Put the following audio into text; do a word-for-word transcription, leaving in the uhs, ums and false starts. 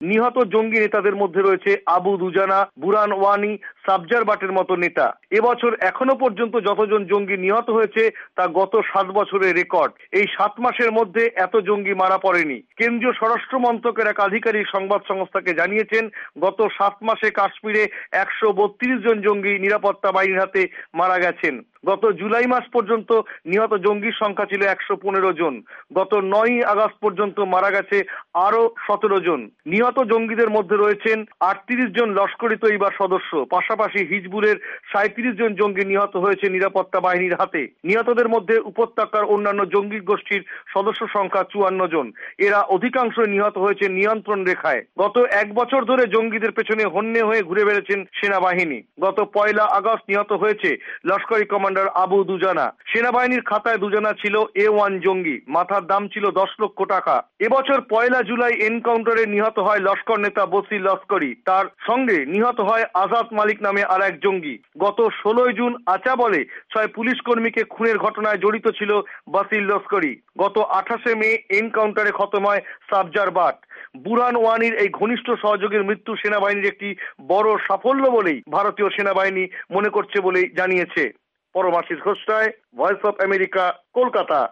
নিহত জঙ্গি নেতাদের মধ্যে রয়েছে আবু দুজানা, বুরহান ওয়ানি, সাবজার বাটের মতো নেতা। এবছর এখনো পর্যন্ত যতজন জঙ্গি নিহত হয়েছে তা গত সাত বছরের রেকর্ড। এই সাত মাসের মধ্যে এত জঙ্গি মারা পড়েনি। কেন্দ্রীয় স্বরাষ্ট্র মন্ত্রকের এক আধিকারিক সংবাদ সংস্থাকে জানিয়েছেন, গত সাত মাসে কাশ্মীরে একশো বত্রিশ জন জঙ্গি নিরাপত্তা বাহিনীর হাতে মারা গেছেন। গত জুলাই মাস পর্যন্ত নিহত জঙ্গির সংখ্যা ছিল একশো পনেরো জন। গত নয়ই আগস্ট পর্যন্ত মারা গেছে আরো সতেরো জন। নিহত জঙ্গিদের মধ্যে রয়েছেন আটত্রিশ জন লস্করি তৈবার সদস্য। পাশাপাশি হিজবুলের সাঁইত্রিশ জন জঙ্গি নিহত হয়েছে নিরাপত্তা বাহিনীর হাতে। নিহতদের মধ্যে উপত্যকার অন্যান্য জঙ্গি গোষ্ঠীর সদস্য সংখ্যা চুয়ান্ন জন। এরা অধিকাংশ নিহত হয়েছে নিয়ন্ত্রণ রেখায়। গত এক বছর ধরে জঙ্গিদের পেছনে হন্যে হয়ে ঘুরে বেড়েছেন সেনাবাহিনী। গত পয়লা আগস্ট নিহত হয়েছে লস্করি কমান্ডার আবু দুজানা। সেনাবাহিনীর খাতায় দুজানা ছিল এ ওয়ান জঙ্গি। মাথার দাম ছিল দশ লক্ষ টাকা। এবছর পয়লা জুলাই এনকাউন্টারে নিহত হয় লস্কর নেতা বসির লস্করি। তার সঙ্গে নিহত হয় আজাদ মালিক নামে আর এক জঙ্গি। গত ষোলোই জুন আচাবলে ছয় পুলিশ কর্মীকে খুনের ঘটনায় জড়িত ছিল বসির লস্করি। গত আঠাশে মে এনকাউন্টারে খতম হয় সাবজার বাট। বুরহান ওয়ানির এই ঘনিষ্ঠ সহযোগীর মৃত্যু সেনাবাহিনীর একটি বড় সাফল্য বলেই ভারতীয় সেনাবাহিনী মনে করছে বলেই জানিয়েছে। Paramashis Ghosh, voice of America, Kolkata.